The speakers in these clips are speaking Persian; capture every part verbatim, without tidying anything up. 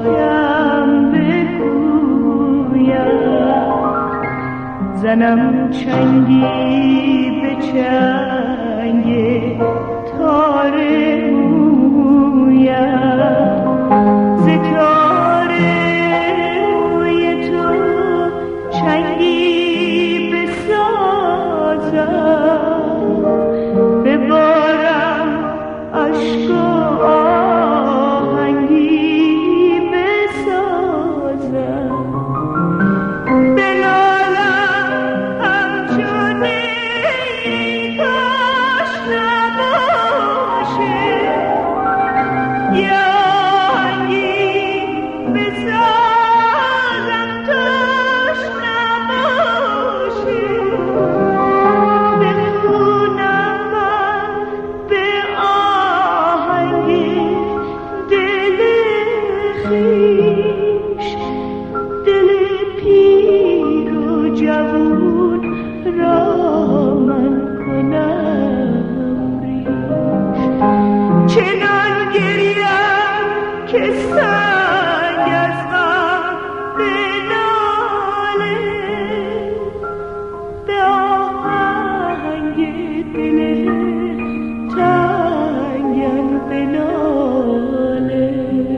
شکم بگویم، زنم چنگی به چنگ تار مویم، ز تار موی تو چنگی بسازم، ببارم عشق و آهنگی بسازم، بنالم همچون این کاش نباشه، یه آهنگی بسازم توش نباشه، بخونم من به آهنگ دل خویش، دل پیر و جوون را من کنم ریش، چنان گریم که سنگ از غم بناله، به آهنگ دل تنگم بناله.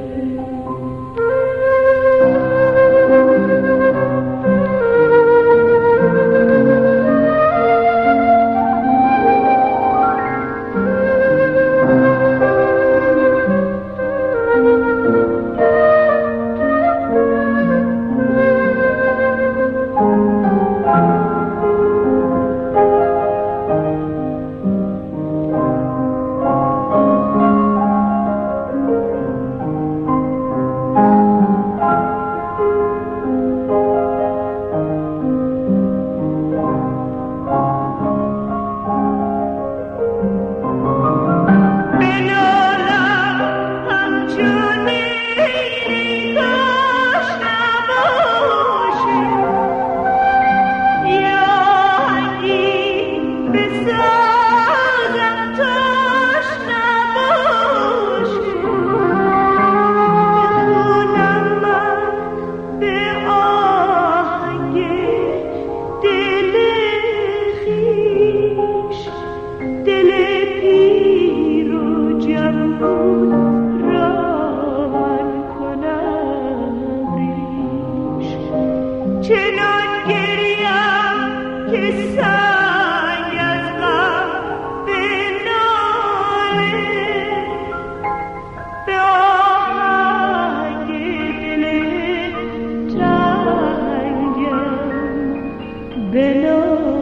چنان گریم که سنگ از غم بناله، به آهنگ دل تنگم بناله.